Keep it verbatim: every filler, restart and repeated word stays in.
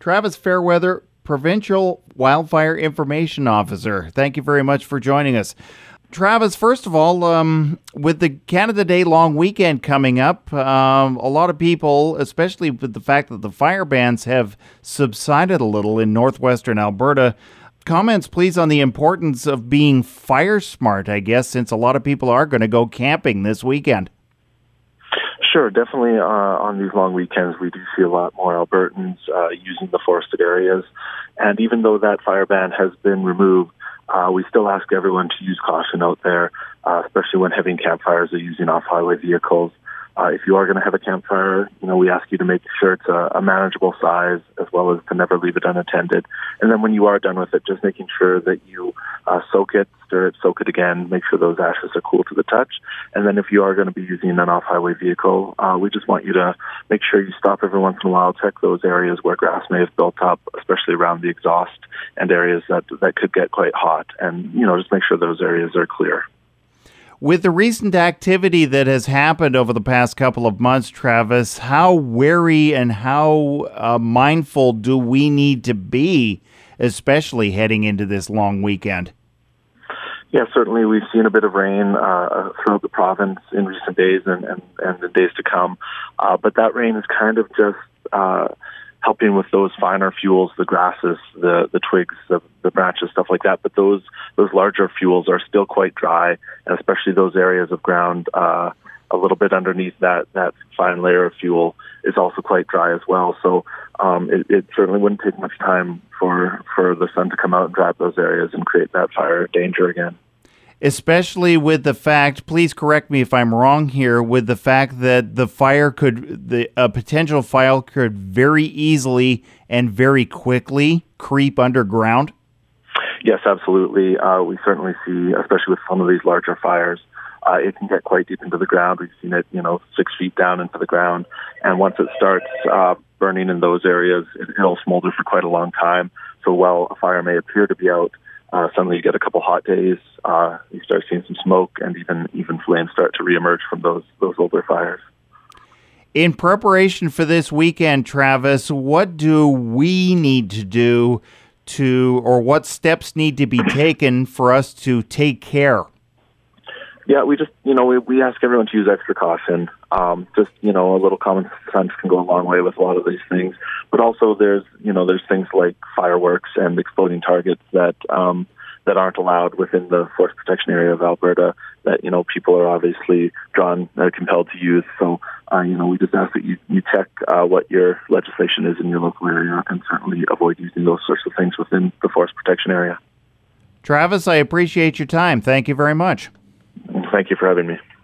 Travis Fairweather, Provincial Wildfire Information Officer. Thank you very much for joining us. Travis, first of all, um, with the Canada Day long weekend coming up, um, a lot of people, especially with the fact that the fire bans have subsided a little in northwestern Alberta, comments, please, on the importance of being fire smart, I guess, since a lot of people are going to go camping this weekend. Sure, definitely uh, on these long weekends, we do see a lot more Albertans uh, using the forested areas. And even though that fire ban has been removed, uh, we still ask everyone to use caution out there, uh, especially when having campfires or using off-highway vehicles. Uh, if you are going to have a campfire, you know, we ask you to make sure it's a, a manageable size, as well as to never leave it unattended. And then when you are done with it, just making sure that you uh, soak it, stir it, soak it again, make sure those ashes are cool to the touch. And then if you are going to be using an off-highway vehicle, uh, we just want you to make sure you stop every once in a while, check those areas where grass may have built up, especially around the exhaust and areas that, that could get quite hot. And, you know, just make sure those areas are clear. With the recent activity that has happened over the past couple of months, Travis, how wary and how uh, mindful do we need to be, especially heading into this long weekend? Yeah, certainly we've seen a bit of rain uh, throughout the province in recent days and, and, and the days to come. Uh, but that rain is kind of just uh, helping with those finer fuels, the grasses, the, the twigs, the, the branches, stuff like that. But those those larger fuels are still quite dry, and especially those areas of ground uh, a little bit underneath that, that fine layer of fuel is also quite dry as well. So um, it, it certainly wouldn't take much time for, for the sun to come out and dry up those areas and create that fire danger again. Especially with the fact, please correct me if I'm wrong here, with the fact that the fire could, the a potential fire could very easily and very quickly creep underground? Yes, absolutely. Uh, we certainly see, especially with some of these larger fires, uh, it can get quite deep into the ground. We've seen it, you know, six feet down into the ground. And once it starts uh, burning in those areas, it, it'll smolder for quite a long time. So while a fire may appear to be out, Uh, suddenly you get a couple hot days, uh, you start seeing some smoke, and even even flames start to reemerge from those those older fires. In preparation for this weekend, Travis, what do we need to do to, or what steps need to be taken for us to take care? Yeah, we just, you know, we, we ask everyone to use extra caution. Um, just, you know, a little common sense can go a long way with a lot of these things. But also there's, you know, there's things like fireworks and exploding targets that um, that aren't allowed within the forest protection area of Alberta that, you know, people are obviously drawn, uh, compelled to use. So, uh, you know, we just ask that you, you check uh, what your legislation is in your local area and certainly avoid using those sorts of things within the forest protection area. Travis, I appreciate your time. Thank you very much. Thank you for having me.